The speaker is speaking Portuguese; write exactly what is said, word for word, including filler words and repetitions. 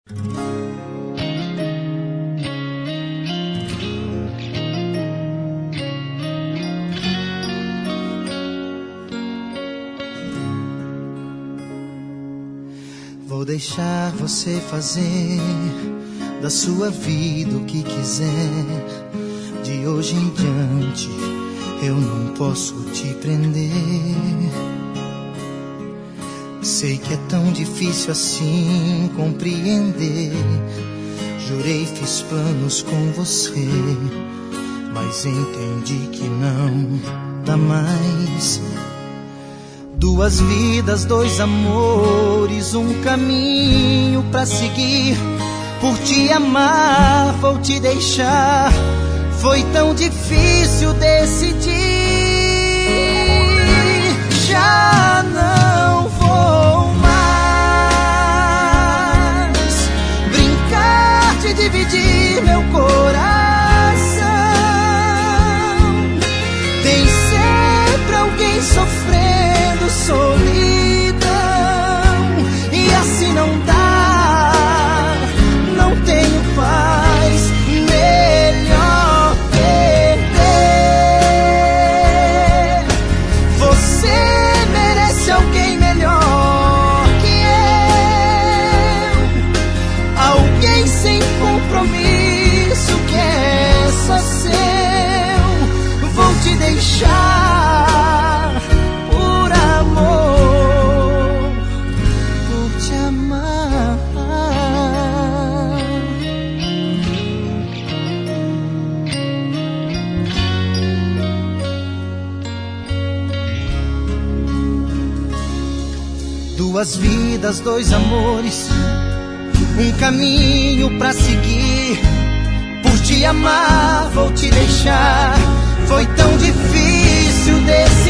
Vou deixar você fazer da sua vida o que quiser. De hoje em diante eu não posso te prender. Sei que é tão difícil assim compreender. Jurei, fiz planos com você, mas entendi que não dá mais. Duas vidas, dois amores, um caminho pra seguir. Por te amar, vou te deixar. Foi tão difícil decidir. Já não vou mais brincar de dividir meu coração. Tem sempre alguém sofrendo solidão, e assim não dá, não tenho paz, melhor perder. Você merece alguém melhor que eu, alguém sem compromisso que é só seu. Vou te deixar por amor, por te amar. Duas vidas, dois amores, um caminho pra seguir. Por te amar, vou te deixar. Foi tão difícil decidir.